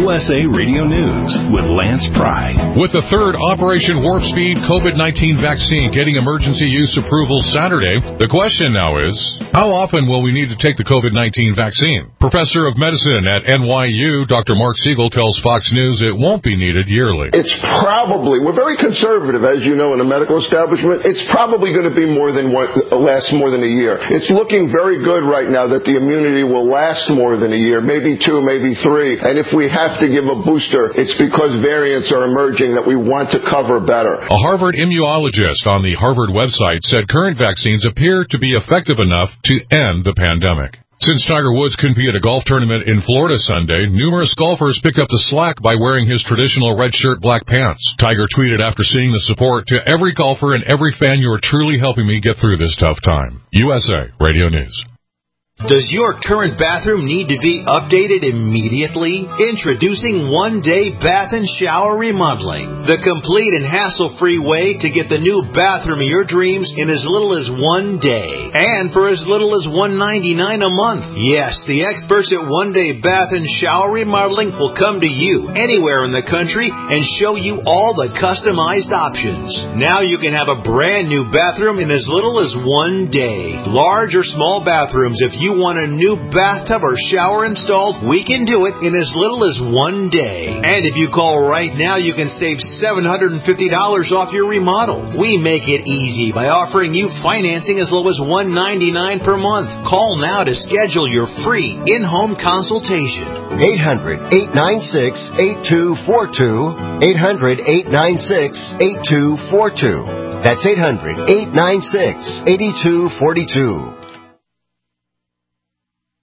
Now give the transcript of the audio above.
USA Radio News with Lance Pry. With the third Operation Warp Speed COVID-19 vaccine getting emergency use approval Saturday, the question now is, how often will we need to take the COVID-19 vaccine? Professor of Medicine at NYU, Dr. Mark Siegel, tells Fox News it won't be needed yearly. It's probably, we're very conservative, as you know, in the medical establishment. It's probably going to be last more than a year. It's looking very good right now that the immunity will last more than a year, maybe 2, maybe 3. And if we have to give a booster, it's because variants are emerging that we want to cover better. A Harvard immunologist on the Harvard website said current vaccines appear to be effective enough to end the pandemic. Since Tiger Woods couldn't be at a golf tournament in Florida Sunday, numerous golfers picked up the slack by wearing his traditional red shirt, black pants. Tiger tweeted after seeing the support, "To every golfer and every fan, you are truly helping me get through this tough time." USA Radio News. Does your current bathroom need to be updated immediately? Introducing One Day Bath and Shower Remodeling, the complete and hassle-free way to get the new bathroom of your dreams in as little as 1 day, and for as little as $199 a month. Yes, the experts at One Day Bath and Shower Remodeling will come to you anywhere in the country and show you all the customized options. Now you can have a brand new bathroom in as little as 1 day. Large or small bathrooms, if you want a new bathtub or shower installed, we can do it in as little as 1 day. And if you call right now, you can save $750 off your remodel. We make it easy by offering you financing as low as $199 per month. Call now to schedule your free in-home consultation. 800-896-8242. 800-896-8242. That's 800-896-8242.